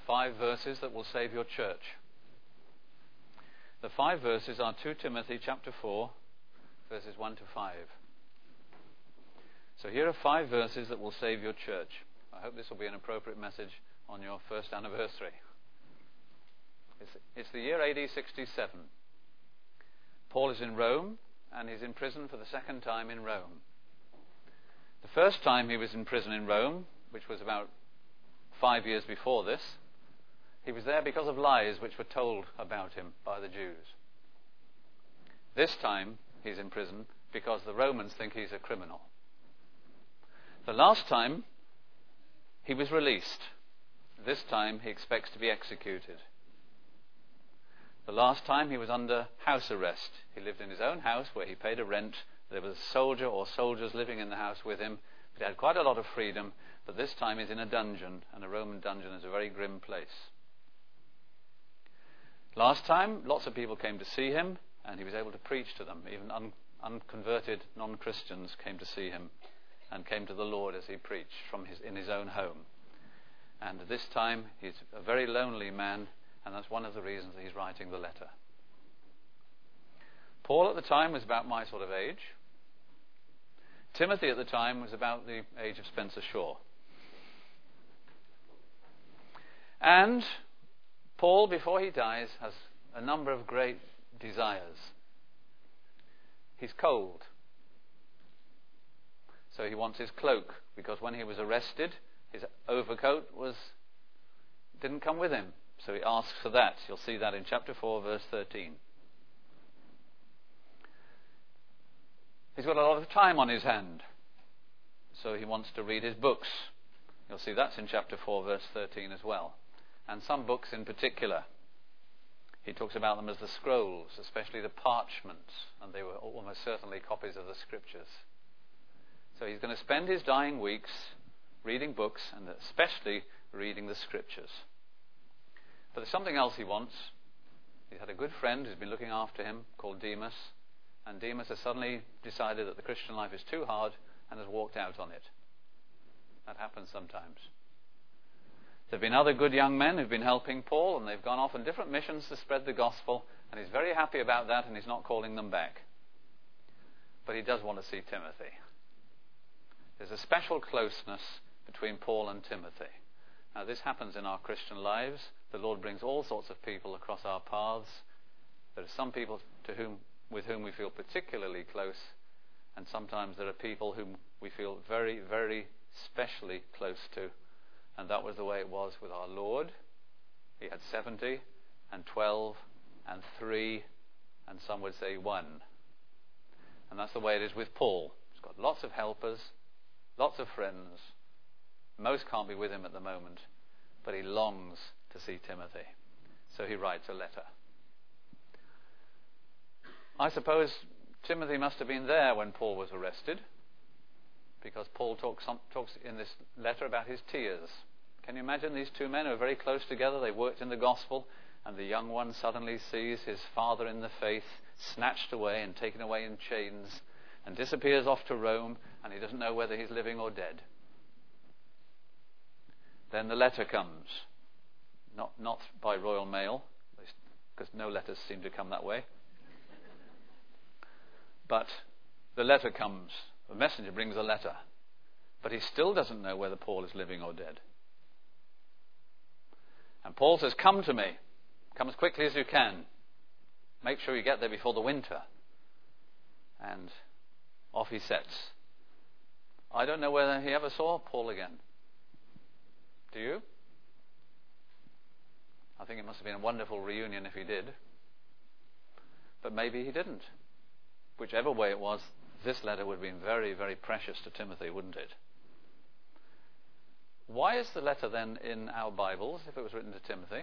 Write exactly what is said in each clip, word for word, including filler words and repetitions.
five verses that will save your church. The five verses are Second Timothy chapter four, verses one to five. So here are five verses that will save your church. I hope this will be an appropriate message on your first anniversary. It's, it's the year A D sixty-seven. Paul is in Rome, and he's in prison for the second time in Rome. The first time he was in prison in Rome, which was about five years before this, he was there because of lies which were told about him by the Jews. This time he's in prison because the Romans think he's a criminal. The last time he was released. This time he expects to be executed. The last time he was under house arrest. He lived in his own house where he paid a rent. There was a soldier or soldiers living in the house with him. But he had quite a lot of freedom. But this time he's in a dungeon, and a Roman dungeon is a very grim place. Last time, lots of people came to see him, and he was able to preach to them. Even un- unconverted non-Christians came to see him and came to the Lord as he preached from his, in his own home. And this time, he's a very lonely man, and that's one of the reasons that he's writing the letter. Paul at the time was about my sort of age. Timothy at the time was about the age of Spencer Shaw. And Paul, before he dies, has a number of great desires. He's cold. So he wants his cloak, because when he was arrested, his overcoat was didn't come with him. So he asks for that. You'll see that in chapter four, verse thirteen. He's got a lot of time on his hand, so he wants to read his books. You'll see that's in chapter four, verse thirteen as well. And some books in particular. He talks about them as the scrolls, especially the parchments, and they were almost certainly copies of the scriptures. So he's going to spend his dying weeks reading books, and especially reading the scriptures. But there's something else he wants. He's had a good friend who's been looking after him called Demas, and Demas has suddenly decided that the Christian life is too hard and has walked out on it. That happens sometimes. There have been other good young men who've been helping Paul, and they've gone off on different missions to spread the gospel, and he's very happy about that, and he's not calling them back. But he does want to see Timothy. There's a special closeness between Paul and Timothy. Now, this happens in our Christian lives. The Lord brings all sorts of people across our paths. There are some people to whom, with whom we feel particularly close, and sometimes there are people whom we feel very, very specially close to. And that was the way it was with our Lord. He had seventy, and twelve, and three, and some would say one. And that's the way it is with Paul. He's got lots of helpers, lots of friends. Most can't be with him at the moment, but he longs to see Timothy. So he writes a letter. I suppose Timothy must have been there when Paul was arrested, because Paul talks, talks in this letter about his tears. Can you imagine these two men who are very close together? They worked in the gospel, and the young one suddenly sees his father in the faith snatched away and taken away in chains, and disappears off to Rome, and he doesn't know whether he's living or dead. Then the letter comes, not not by royal mail, because no letters seem to come that way. But the letter comes. The messenger brings a letter, but he still doesn't know whether Paul is living or dead. And Paul says, "Come to me. Come as quickly as you can. Make sure you get there before the winter." And off he sets. I don't know whether he ever saw Paul again. Do you? I think it must have been a wonderful reunion if he did. But maybe he didn't. Whichever way it was, this letter would have been very, very precious to Timothy, wouldn't it? Why is the letter then in our Bibles if it was written to Timothy?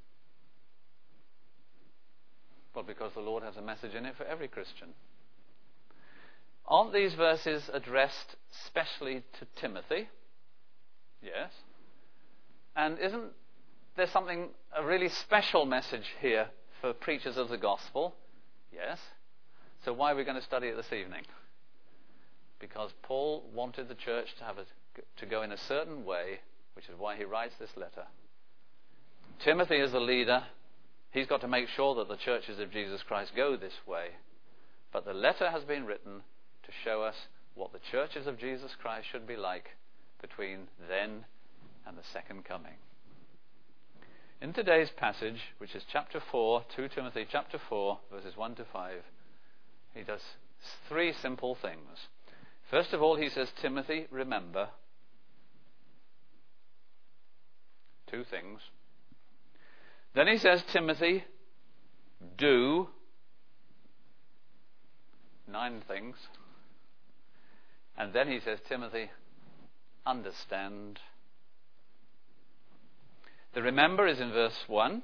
Well, because the Lord has a message in it for every Christian. Aren't these verses addressed specially to Timothy? Yes. And isn't there something, a really special message here for preachers of the gospel? Yes. So why are we going to study it this evening? Because Paul wanted the church to have a, to go in a certain way, which is why he writes this letter. Timothy is the leader. He's got to make sure that the churches of Jesus Christ go this way. But the letter has been written to show us what the churches of Jesus Christ should be like between then and the second coming. In today's passage, which is chapter four, Second Timothy chapter four, verses one to five, he does three simple things. First of all, he says, Timothy, remember. Two things. Then he says, Timothy, do. Nine things. And then he says, Timothy, understand. The remember is in verse one.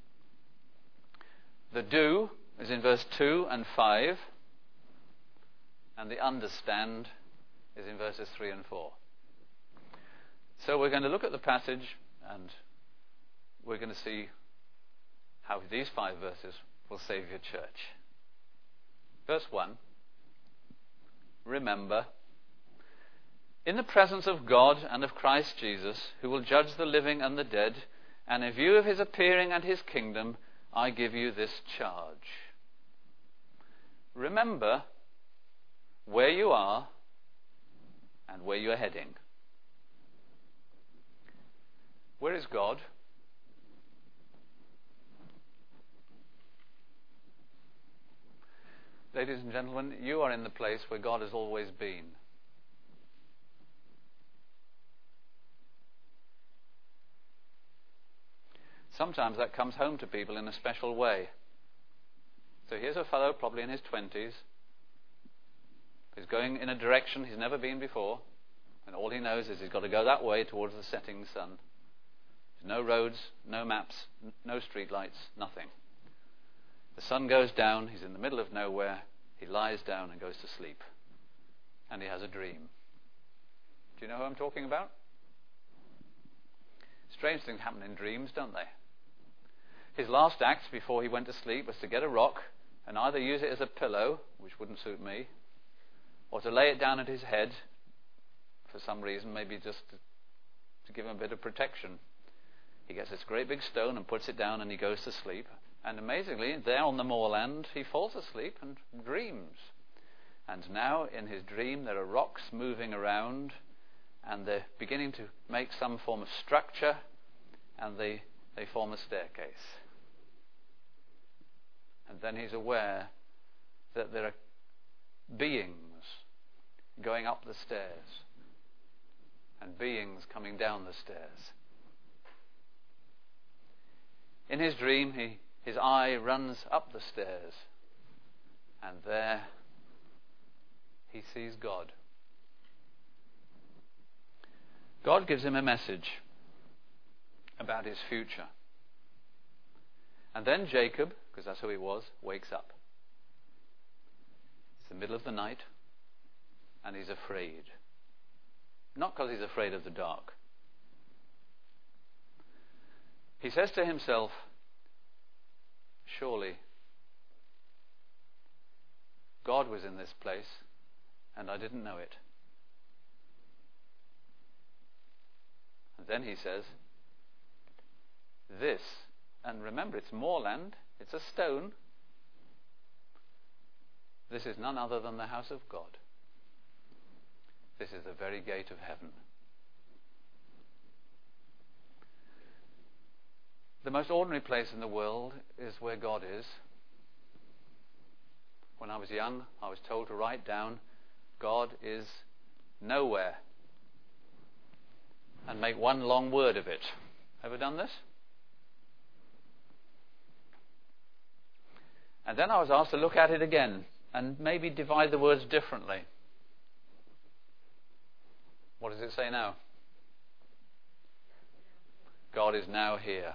The do is in verse two and five. And the understand is in verses three and four. So we're going to look at the passage and we're going to see how these five verses will save your church. Verse one. Remember, in the presence of God and of Christ Jesus, who will judge the living and the dead, and in view of his appearing and his kingdom, I give you this charge. Remember where you are and where you are heading. Where is God? Ladies and gentlemen, you are in the place where God has always been. Sometimes that comes home to people in a special way. So here's a fellow, probably in his twenties. He's going in a direction he's never been before, and all he knows is he's got to go that way towards the setting sun. There's no roads, no maps, no street lights, nothing. The sun goes down, he's in the middle of nowhere, he lies down and goes to sleep. And he has a dream. Do you know who I'm talking about? Strange things happen in dreams, don't they? His last act before he went to sleep was to get a rock and either use it as a pillow, which wouldn't suit me, or to lay it down at his head for some reason, maybe just to, to give him a bit of protection. He gets this great big stone and puts it down and he goes to sleep. And amazingly, there on the moorland, he falls asleep and dreams. And now, in his dream, there are rocks moving around, and they're beginning to make some form of structure, and they, they form a staircase. And then he's aware that there are beings going up the stairs, and beings coming down the stairs. In his dream, he His eye runs up the stairs, and there he sees God. God gives him a message about his future. And then Jacob, because that's who he was, wakes up. It's the middle of the night, and he's afraid. Not because he's afraid of the dark. He says to himself, surely God was in this place and I didn't know it. And then he says, this, and remember it's moorland, it's a stone, this is none other than the house of God. This is the very gate of heaven. The most ordinary place in the world is where God is. When I was young, I was told to write down, God is nowhere, and make one long word of it. Ever done this? And then I was asked to look at it again and maybe divide the words differently. What does it say now? God is now here.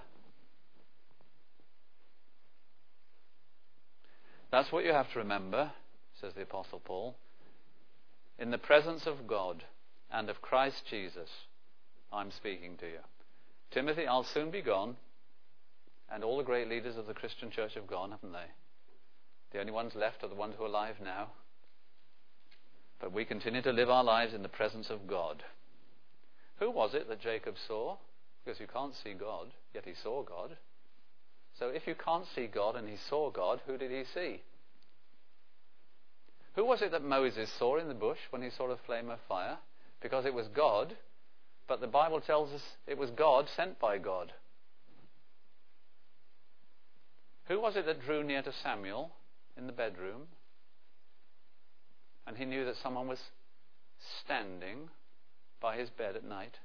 That's what you have to remember, says the Apostle Paul. In the presence of God and of Christ Jesus, I'm speaking to you. Timothy, I'll soon be gone, and all the great leaders of the Christian church have gone, haven't they? The only ones left are the ones who are alive now. But we continue to live our lives in the presence of God. Who was it that Jacob saw? because you can't see God, yet he saw God. So if you can't see God and he saw God, who did he see? Who was it that Moses saw in the bush when he saw a flame of fire? Because it was God, but the Bible tells us it was God sent by God. Who was it that drew near to Samuel in the bedroom? And he knew that someone was standing by his bed at night.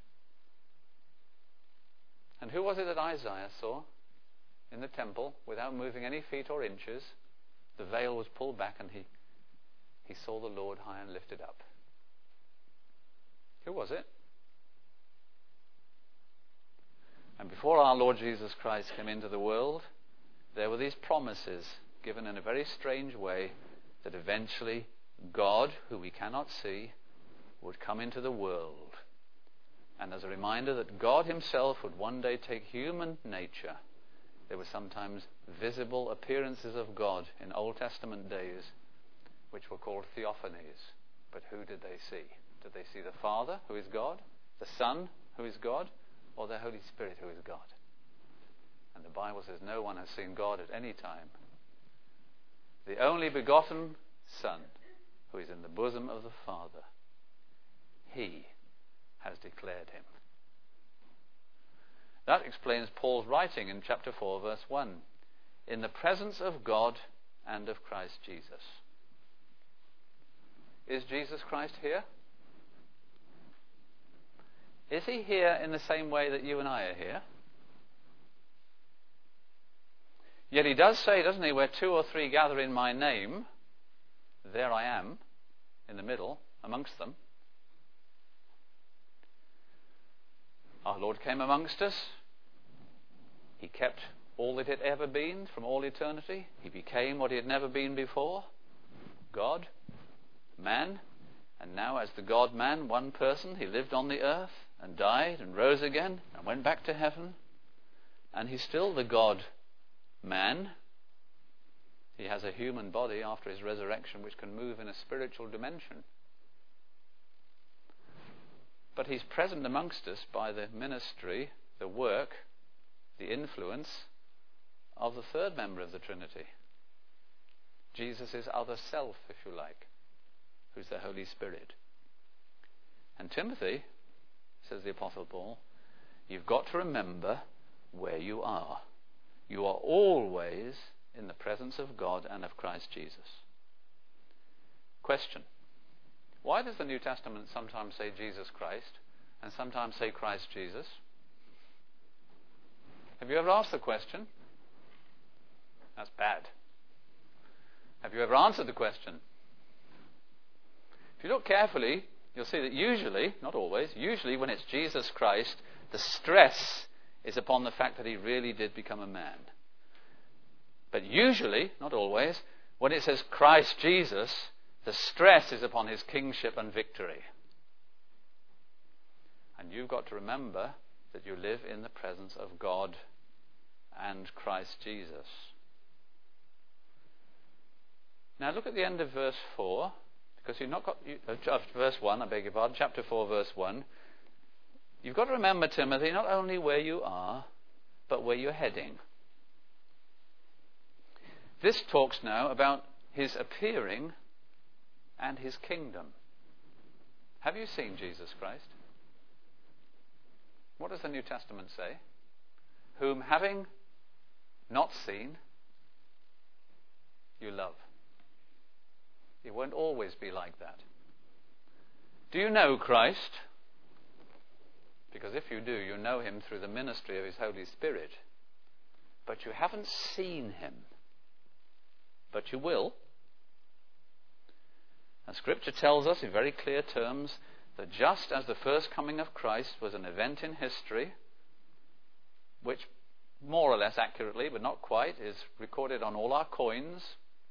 And who was it that Isaiah saw in the temple without moving any feet or inches? The veil was pulled back and he, he saw the Lord high and lifted up. Who was it? And before our Lord Jesus Christ came into the world, there were these promises given in a very strange way that eventually God, who we cannot see, would come into the world. And as a reminder that God himself would one day take human nature, there were sometimes visible appearances of God in Old Testament days, which were called theophanies. But who did they see? Did they see the Father, who is God, the Son, who is God, or the Holy Spirit, who is God? And the Bible says no one has seen God at any time. The only begotten Son, who is in the bosom of the Father, he has declared him. That explains Paul's writing in chapter four, verse one. In the presence of God and of Christ Jesus. Is Jesus Christ here? Is he here in the same way that you and I are here? Yet he does say, doesn't he, where two or three gather in my name, there I am, in the middle, amongst them. Our Lord came amongst us. He kept all that it had ever been from all eternity. He became what he had never been before. God, man, and now as the God-man, one person, he lived on the earth and died and rose again and went back to heaven. And he's still the God-man. He has a human body after his resurrection which can move in a spiritual dimension. But he's present amongst us by the ministry, the work, the influence of the third member of the Trinity. Jesus' other self, if you like, who's the Holy Spirit. And Timothy, says the Apostle Paul, you've got to remember where you are. You are always in the presence of God and of Christ Jesus. Question. Why does the New Testament sometimes say Jesus Christ and sometimes say Christ Jesus? Have you ever asked the question? That's bad. Have you ever answered the question? If you look carefully, you'll see that usually, not always, usually when it's Jesus Christ, the stress is upon the fact that he really did become a man. But usually, not always, when it says Christ Jesus, the stress is upon his kingship and victory. And you've got to remember that you live in the presence of God and Christ Jesus. Now look at the end of verse four, because you've not got, you, uh, verse one, I beg your pardon, chapter four, verse one. You've got to remember, Timothy, not only where you are, but where you're heading. This talks now about his appearing and his kingdom. Have you seen Jesus Christ? What does the New Testament say? Whom having not seen, you love. It won't always be like that. Do you know Christ? Because if you do, you know him through the ministry of his Holy Spirit. But you haven't seen him. But you will. And Scripture tells us in very clear terms that just as the first coming of Christ was an event in history, which more or less accurately, but not quite, is recorded on all our coins,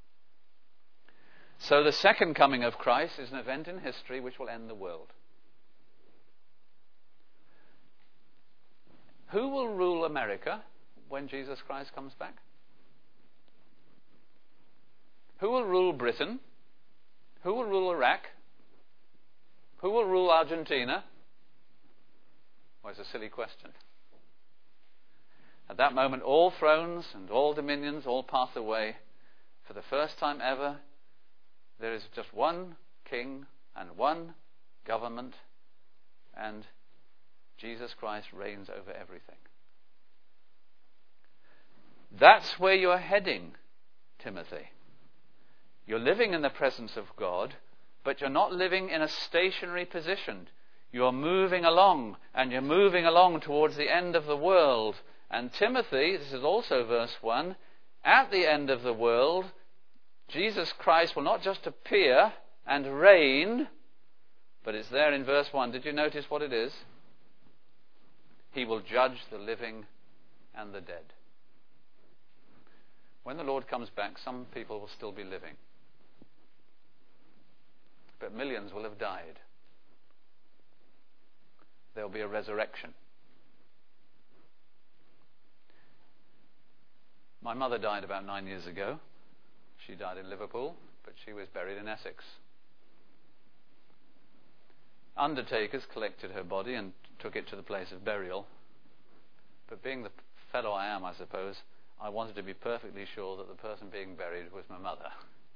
so the second coming of Christ is an event in history which will end the world. Who will rule America when Jesus Christ comes back? Who will rule Britain? Who will rule Iraq? Who will rule Argentina? Well, it's a silly question. At that moment, all thrones and all dominions all pass away. For the first time ever, there is just one king and one government, and Jesus Christ reigns over everything. That's where you're heading, Timothy. You're living in the presence of God, but you're not living in a stationary position. You're moving along, and you're moving along towards the end of the world. And Timothy, this is also verse one, at the end of the world, Jesus Christ will not just appear and reign, but it's there in verse one. Did you notice what it is? He will judge the living and the dead. When the Lord comes back, some people will still be living, but millions will have died. There will be a resurrection. My mother died about nine years ago. She died in Liverpool, but she was buried in Essex. Undertakers collected her body and took it to the place of burial. But being the fellow I am, I suppose, I wanted to be perfectly sure that the person being buried was my mother.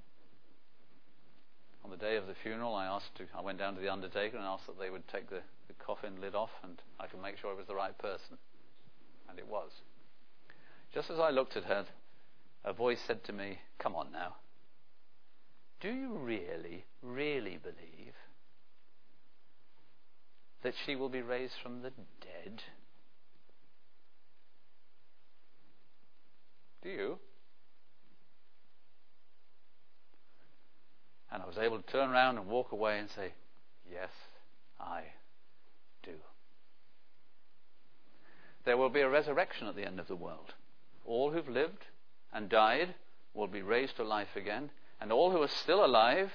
On the day of the funeral, I asked to, I went down to the undertaker and asked that they would take the, the coffin lid off and I could make sure it was the right person. And it was. Just as I looked at her, a voice said to me, "Come on now. Do you really, really believe that she will be raised from the dead? Do you?" And I was able to turn around and walk away and say, "Yes, I do." There will be a resurrection at the end of the world. All who've lived and died will be raised to life again, and all who are still alive,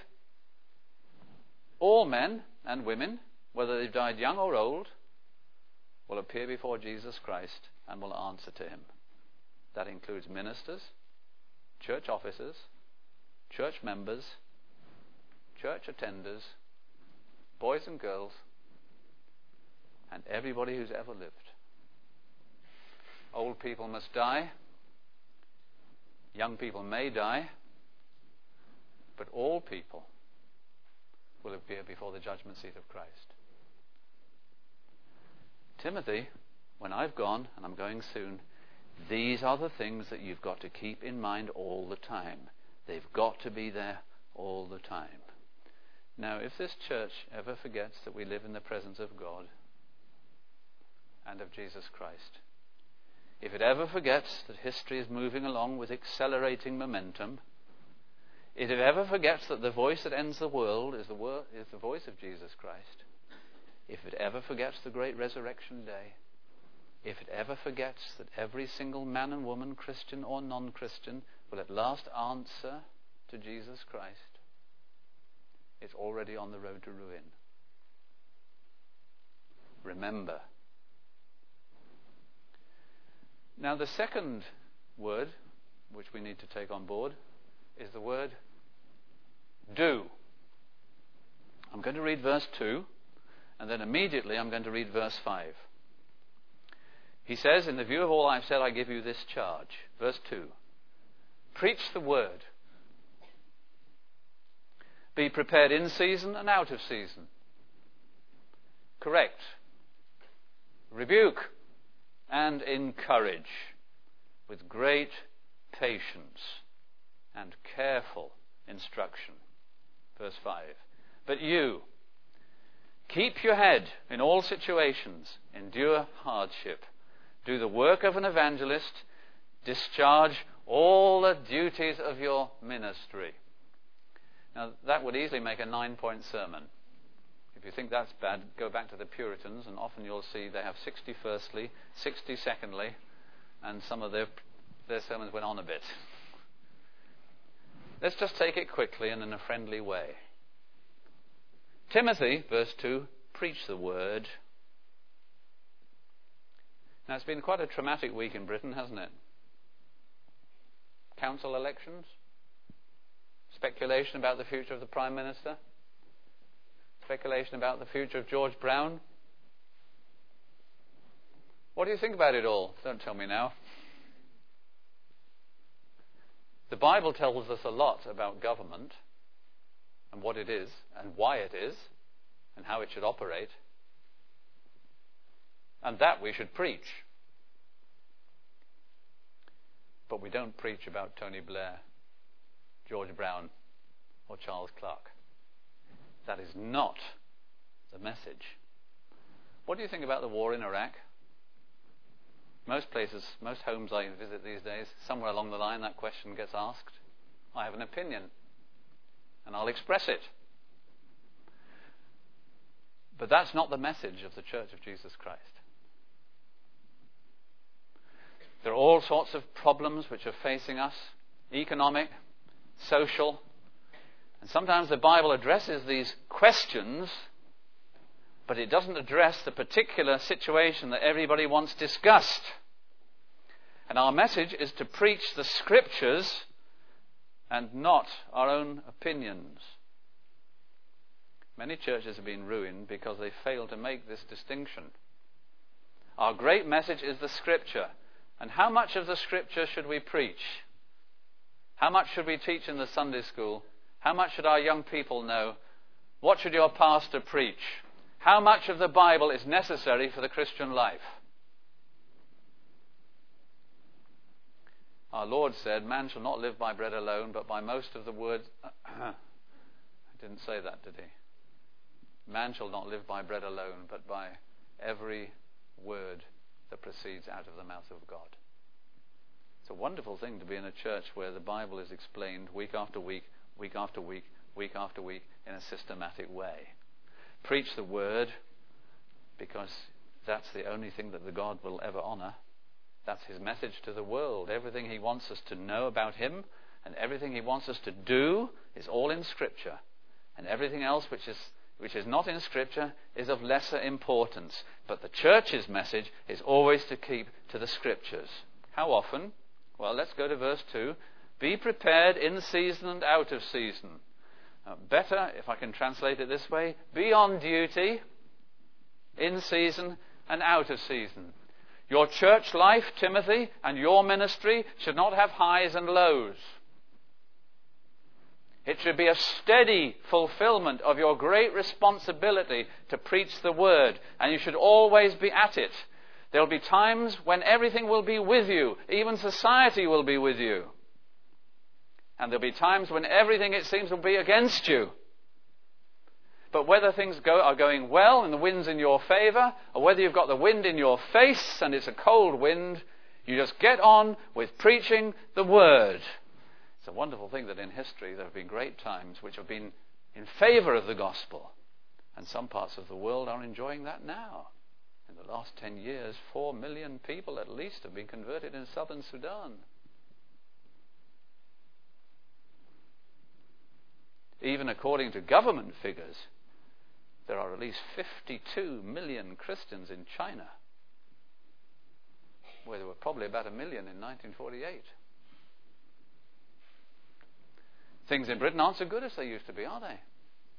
all men and women, whether they've died young or old, will appear before Jesus Christ and will answer to him. That includes ministers, church officers, church members, church attenders, boys and girls, and everybody who's ever lived. Old people must die. Young people may die. But all people will appear before the judgment seat of Christ. Timothy, when I've gone, and I'm going soon, these are the things that you've got to keep in mind all the time. They've got to be there all the time. Now, if this church ever forgets that we live in the presence of God and of Jesus Christ, if it ever forgets that history is moving along with accelerating momentum, if it ever forgets that the voice that ends the world is the, wor- is the voice of Jesus Christ, if it ever forgets the great resurrection day, if it ever forgets that every single man and woman, Christian or non-Christian, will at last answer to Jesus Christ, it's already on the road to ruin. Remember. Now, the second word which we need to take on board is the word do. I'm going to read verse two, and then immediately I'm going to read verse five. He says, "In the view of all I've said, I give you this charge." Verse two. Preach the word. Be prepared in season and out of season. Correct. Rebuke and encourage with great patience and careful instruction. Verse five. But you, keep your head in all situations, endure hardship, do the work of an evangelist, discharge all the duties of your ministry. Now, that would easily make a nine-point sermon. If you think that's bad, go back to the Puritans, and often you'll see they have sixty firstly, sixty secondly, and some of their, their sermons went on a bit. Let's just take it quickly and in a friendly way. Timothy, verse two, preach the word. Now, it's been quite a traumatic week in Britain, hasn't it? Council elections, speculation about the future of the Prime Minister, speculation about the future of George Brown. What do you think about it all? Don't tell me now. The Bible tells us a lot about government and what it is and why it is and how it should operate. And that we should preach. But we don't preach about Tony Blair, George Brown, or Charles Clark. That is not the message. What do you think about the war in Iraq? Most places, most homes I visit these days, somewhere along the line that question gets asked. I have an opinion, and I'll express it. But that's not the message of the Church of Jesus Christ. There are all sorts of problems which are facing us, economic, social, and sometimes the Bible addresses these questions, but it doesn't address the particular situation that everybody wants discussed. And our message is to preach the Scriptures and not our own opinions. Many churches have been ruined because they fail to make this distinction. Our great message is the Scripture. And how much of the Scripture should we preach? How much should we teach in the Sunday school? How much should our young people know? What should your pastor preach? How much of the Bible is necessary for the Christian life? Our Lord said, man shall not live by bread alone, but by most of the words... I didn't say that, did he? Man shall not live by bread alone, but by every word that proceeds out of the mouth of God. It's a wonderful thing to be in a church where the Bible is explained week after week, week after week, week after week, in a systematic way. Preach the word, because that's the only thing that the God will ever honour. That's his message to the world. Everything he wants us to know about him and everything he wants us to do is all in Scripture. And everything else which is which is not in Scripture is of lesser importance. But the church's message is always to keep to the Scriptures. How often? Well, let's go to verse two. Be prepared in season and out of season. Uh, better, if I can translate it this way, be on duty in season and out of season. Your church life, Timothy, and your ministry should not have highs and lows. It should be a steady fulfillment of your great responsibility to preach the word, and you should always be at it. There will be times when everything will be with you, even society will be with you. And there will be times when everything, it seems, will be against you. But whether things go, are going well and the wind's in your favour, or whether you've got the wind in your face and it's a cold wind, you just get on with preaching the word. It's a wonderful thing that in history there have been great times which have been in favour of the gospel. And some parts of the world are enjoying that now. In the last ten years, four million people at least have been converted in southern Sudan. Even according to government figures, there are at least fifty-two million Christians in China, where there were probably about a million in nineteen forty-eight. Things in Britain aren't so good as they used to be, are they?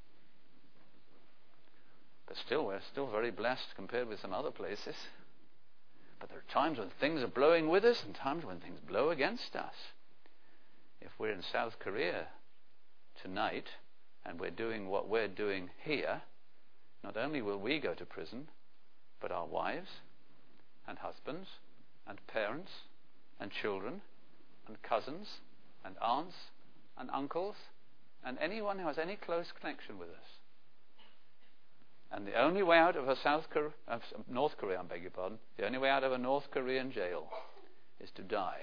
But still, we're still very blessed compared with some other places. But there are times when things are blowing with us and times when things blow against us. If we're in South Korea tonight and we're doing what we're doing here, not only will we go to prison, but our wives and husbands and parents and children and cousins and aunts and uncles and anyone who has any close connection with us. And the only way out of a South Korea, uh, North Korea, I beg your pardon, the only way out of a North Korean jail is to die.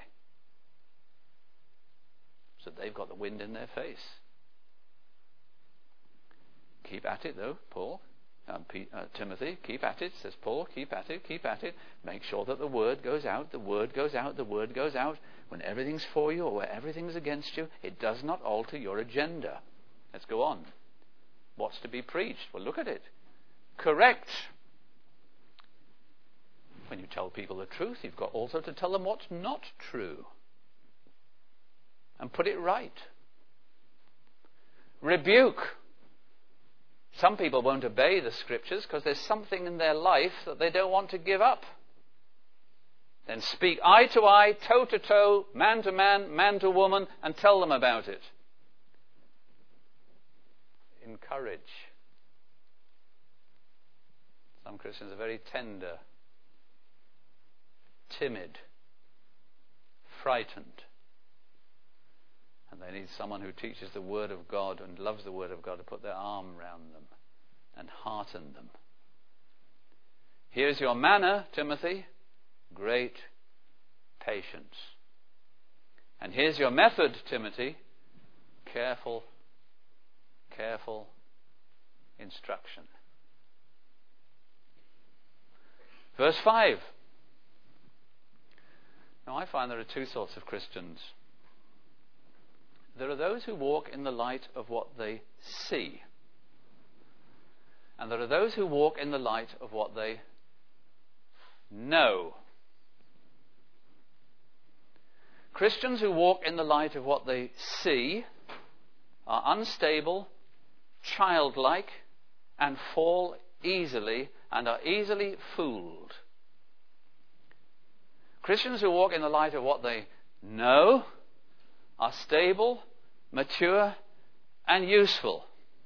So they've got the wind in their face. Keep at it, though, Paul. Um, P- uh, Timothy, keep at it, says Paul. Keep at it, keep at it. Make sure that the word goes out, the word goes out, the word goes out. When everything's for you or where everything's against you, it does not alter your agenda. Let's go on. What's to be preached? Well, look at it. Correct. When you tell people the truth, you've got also to tell them what's not true. And put it right. Rebuke. Some people won't obey the Scriptures because there's something in their life that they don't want to give up. then speak eye to eye, toe to toe, man to man, man to woman, and tell them about it. Encourage. Some Christians are very tender, timid, frightened. And they need someone who teaches the Word of God and loves the Word of God to put their arm round them and hearten them. Here's your manner, Timothy, great patience. And here's your method, Timothy, careful, careful instruction. Verse five. Now I find there are two sorts of Christians. There are those who walk in the light of what they see. And there are those who walk in the light of what they know. Christians who walk in the light of what they see are unstable, childlike, and fall easily and are easily fooled. Christians who walk in the light of what they know are stable, mature, and useful.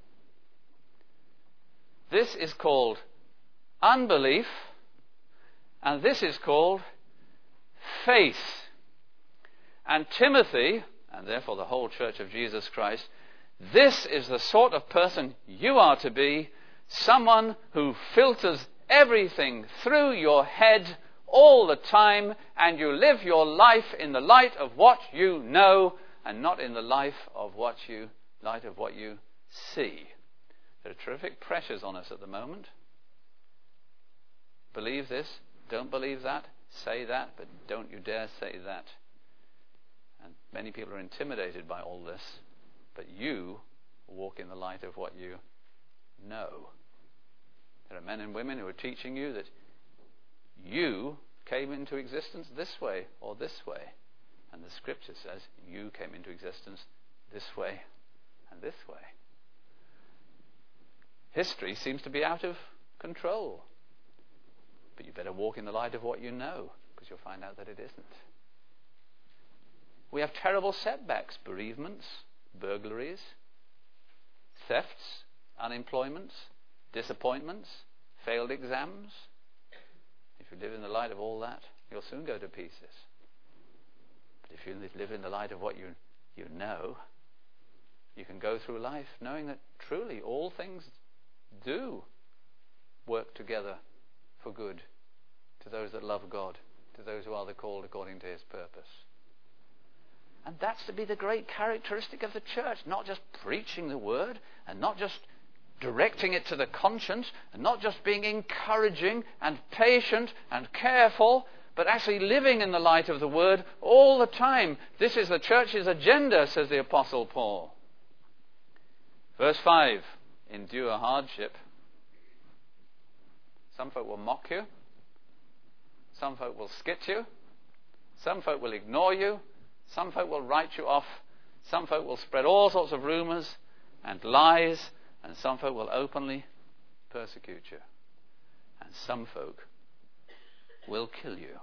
This is called unbelief, and this is called faith. And Timothy, and therefore the whole Church of Jesus Christ, this is the sort of person you are to be, someone who filters everything through your head all the time, and you live your life in the light of what you know and not in the life of what you light of what you see. There are terrific pressures on us at the moment. Believe this, don't believe that, say that, but don't you dare say that. And many people are intimidated by all this, but you walk in the light of what you know. There are men and women who are teaching you that you came into existence this way or this way. And the scripture says you came into existence this way and this way. History seems to be out of control. But you better walk in the light of what you know, because you'll find out that it isn't. We have terrible setbacks, bereavements, burglaries, thefts, unemployments, disappointments, failed exams. If you live in the light of all that, you'll soon go to pieces. But if you live in the light of what you, you know, you can go through life knowing that truly all things do work together for good to those that love God, to those who are the called according to his purpose. And that's to be the great characteristic of the church, not just preaching the word and not just directing it to the conscience and not just being encouraging and patient and careful, but actually living in the light of the word all the time. This is the church's agenda, says the Apostle Paul. Verse five, endure hardship. Some folk will mock you. Some folk will skit you. Some folk will ignore you. Some folk will write you off. Some folk will spread all sorts of rumours and lies. And some folk will openly persecute you. And some folk will kill you.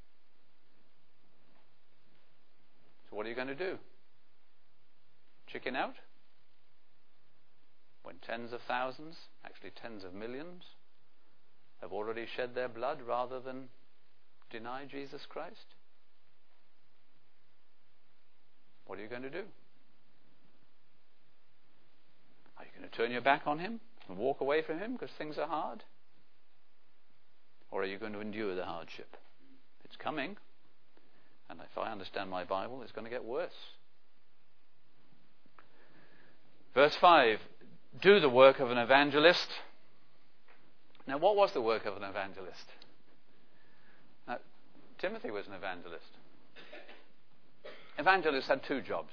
So what are you going to do? Chicken out? When tens of thousands, actually tens of millions, have already shed their blood rather than deny Jesus Christ? What are you going to do? Are you going to turn your back on him and walk away from him because things are hard? Or are you going to endure the hardship? It's coming. And if I understand my Bible, it's going to get worse. Verse five, do the work of an evangelist. Now, what was the work of an evangelist? Now, Timothy was an evangelist. Evangelists had two jobs.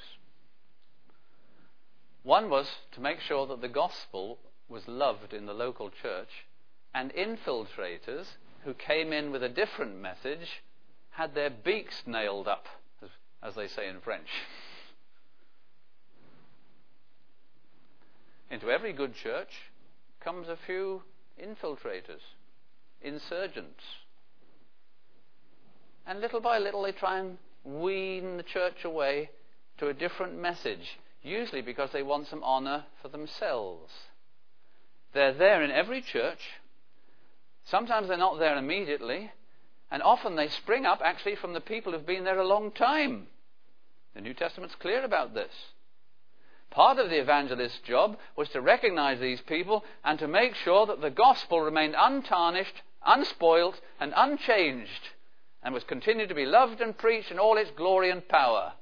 One was to make sure that the gospel was loved in the local church, and infiltrators who came in with a different message had their beaks nailed up, as, as they say in French. Into every good church comes a few infiltrators, insurgents. And little by little they try and wean the church away to a different message, usually because they want some honour for themselves. They're there in every church. Sometimes they're not there immediately, and often they spring up actually from the people who've been there a long time. The New Testament's clear about this. Part of the evangelist's job was to recognize these people and to make sure that the gospel remained untarnished, unspoilt, and unchanged, and was continued to be loved and preached in all its glory and power.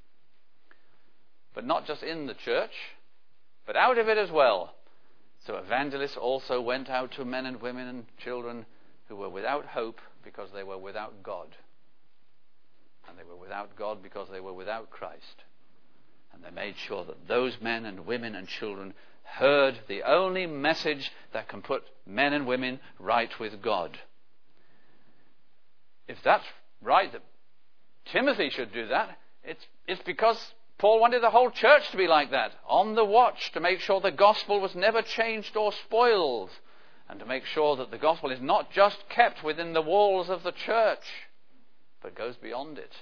But not just in the church, but out of it as well. So evangelists also went out to men and women and children who were without hope because they were without God. And they were without God because they were without Christ. And they made sure that those men and women and children heard the only message that can put men and women right with God. If that's right, that Timothy should do that, it's, it's because Paul wanted the whole church to be like that, on the watch to make sure the gospel was never changed or spoiled, and to make sure that the gospel is not just kept within the walls of the church, but goes beyond it.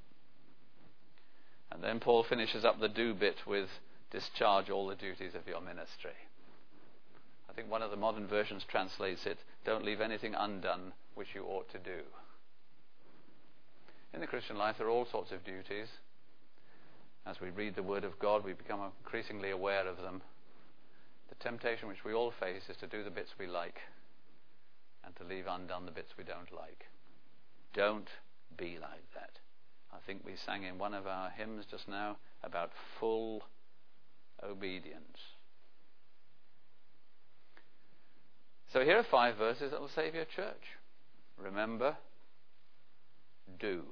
And then Paul finishes up the do bit with discharge all the duties of your ministry. I think one of the modern versions translates it, don't leave anything undone which you ought to do. In the Christian life there are all sorts of duties. As we read the Word of God, we become increasingly aware of them. The temptation which we all face is to do the bits we like and to leave undone the bits we don't like. Don't be like that. I think we sang in one of our hymns just now about full obedience. So here are five verses that will save your church. Remember, do.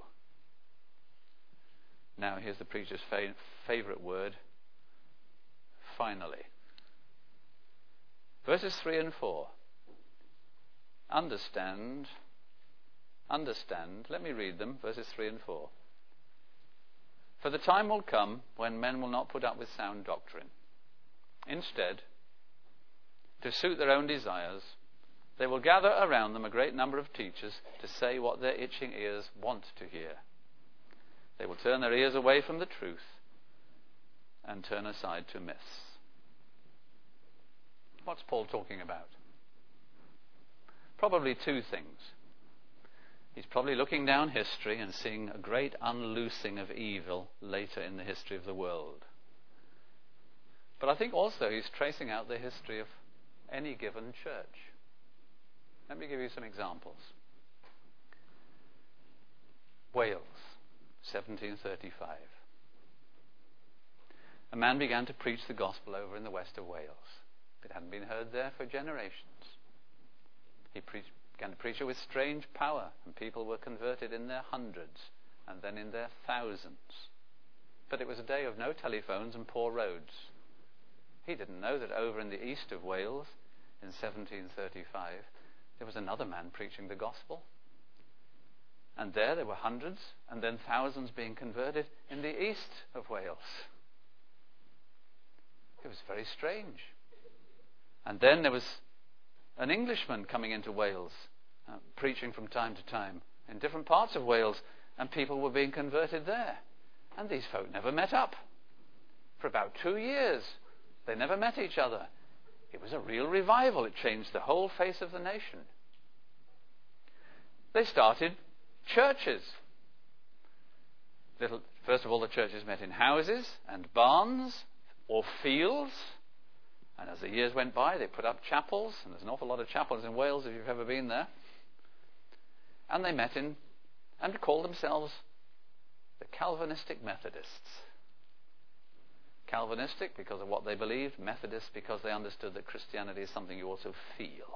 Now here's the preacher's fa- favourite word, finally. Verses three and four. Understand, understand, let me read them, verses three and four. For the time will come when men will not put up with sound doctrine. Instead, to suit their own desires, they will gather around them a great number of teachers to say what their itching ears want to hear. They will turn their ears away from the truth and turn aside to myths. What's Paul talking about? Probably two things. He's probably looking down history and seeing a great unloosing of evil later in the history of the world. But I think also he's tracing out the history of any given church. Let me give you some examples. Wales, seventeen thirty-five. A man began to preach the gospel over in the west of Wales. It hadn't been heard there for generations. He preached began to preach it with strange power, and people were converted in their hundreds and then in their thousands. But it was a day of no telephones and poor roads. He didn't know that over in the east of Wales in seventeen thirty-five there was another man preaching the gospel, and there there were hundreds and then thousands being converted in the east of Wales. It was very strange. And then there was an Englishman coming into Wales, uh, preaching from time to time in different parts of Wales, and people were being converted there. And these folk never met up. For about two years, they never met each other. It was a real revival. It changed the whole face of the nation. They started churches. Little, first of all, the churches met in houses and barns or fields. And as the years went by, they put up chapels, and there's an awful lot of chapels in Wales if you've ever been there. And they met in and called themselves the Calvinistic Methodists. Calvinistic because of what they believed, Methodist because they understood that Christianity is something you also feel.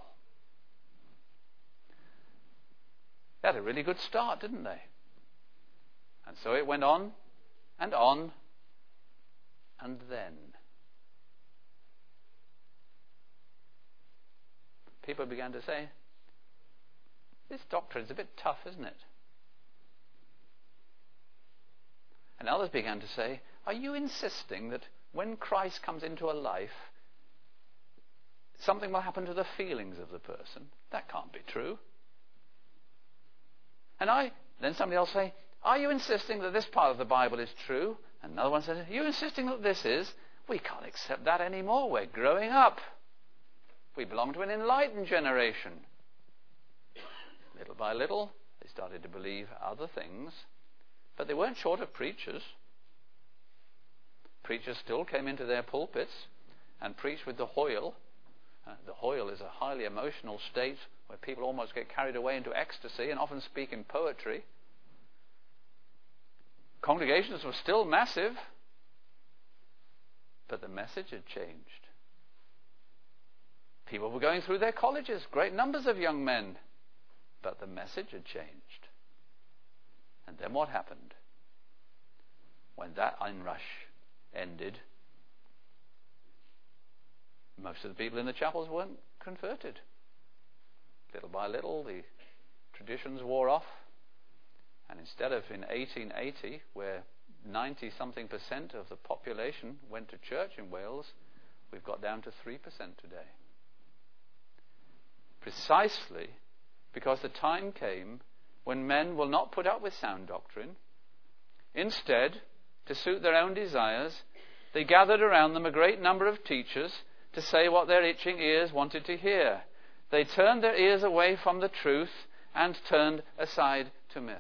They had a really good start, didn't they? And so it went on and on, and then people began to say, this doctrine's a bit tough, isn't it? And others began to say, are you insisting that when Christ comes into a life, something will happen to the feelings of the person? That can't be true. And I Then somebody else say, are you insisting that this part of the Bible is true? And another one says, are you insisting that this is? We can't accept that anymore. We're growing up. We belong to an enlightened generation. Little by little, they started to believe other things, but they weren't short of preachers. Preachers still came into their pulpits and preached with the hoil. Uh, the hoil is a highly emotional state where people almost get carried away into ecstasy and often speak in poetry. Congregations were still massive, but the message had changed. People were going through their colleges, great numbers of young men, but the message had changed. And then what happened? When that inrush ended, most of the people in the chapels weren't converted. Little by little, the traditions wore off, and instead of in eighteen eighty, where ninety-something percent of the population went to church in Wales, we've got down to three percent today. Precisely because the time came when men will not put up with sound doctrine. Instead, to suit their own desires, they gathered around them a great number of teachers to say what their itching ears wanted to hear. They turned their ears away from the truth and turned aside to myths.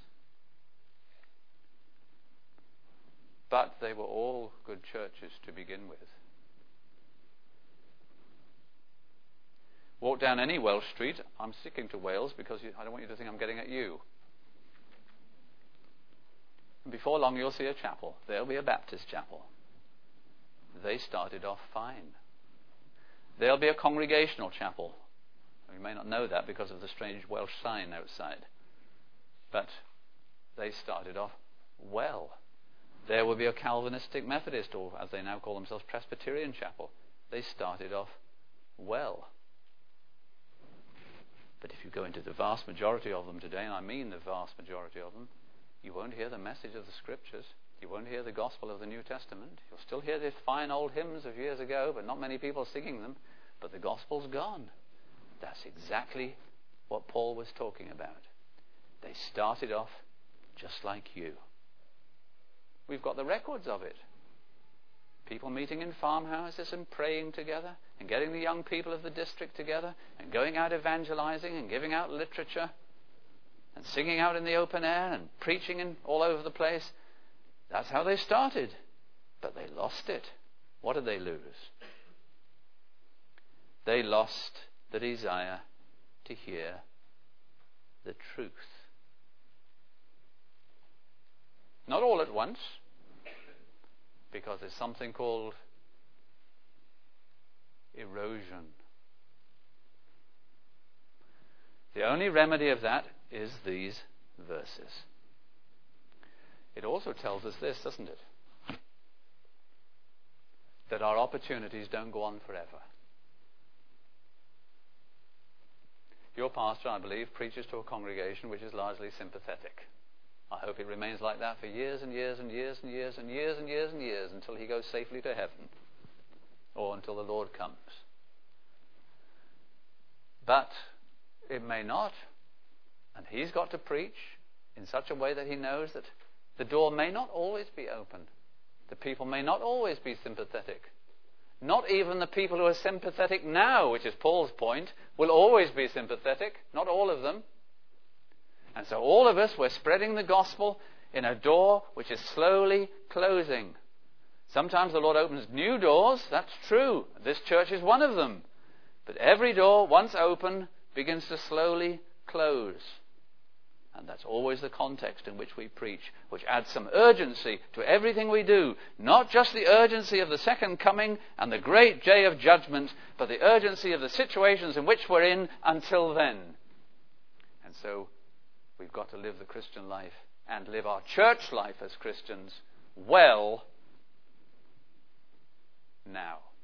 But they were all good churches to begin with. Walk down any Welsh street. I'm sticking to Wales because I don't want you to think I'm getting at you. And before long you'll see a chapel. There'll be a Baptist chapel. They started off fine. There'll be a congregational chapel. You may not know that because of the strange Welsh sign outside. But they started off well. There will be a Calvinistic Methodist, or as they now call themselves, Presbyterian chapel. They started off well. But if you go into the vast majority of them today, and I mean the vast majority of them, you won't hear the message of the Scriptures. You won't hear the gospel of the New Testament. You'll still hear the fine old hymns of years ago, but not many people singing them. But the gospel's gone. That's exactly what Paul was talking about. They started off just like you. We've got the records of it. People meeting in farmhouses and praying together and getting the young people of the district together and going out evangelizing and giving out literature and singing out in the open air and preaching in all over the place. That's how they started. But they lost it. What did they lose? They lost the desire to hear the truth. Not all at once, because there's something called erosion. The only remedy of that is these verses. It also tells us this, doesn't it? That our opportunities don't go on forever. Your pastor, I believe, preaches to a congregation which is largely sympathetic. I hope it remains like that for years and years and years and years and years and years and years until he goes safely to heaven, or until the Lord comes. But it may not, and he's got to preach in such a way that he knows that the door may not always be open. The people may not always be sympathetic. Not even the people who are sympathetic now, which is Paul's point, will always be sympathetic. Not all of them. And so all of us, we're spreading the gospel in a door which is slowly closing. Sometimes the Lord opens new doors. That's true. This church is one of them. But every door, once open, begins to slowly close. And that's always the context in which we preach, which adds some urgency to everything we do. Not just the urgency of the second coming and the great day of judgment, but the urgency of the situations in which we're in until then. And so we've got to live the Christian life and live our church life as Christians well now.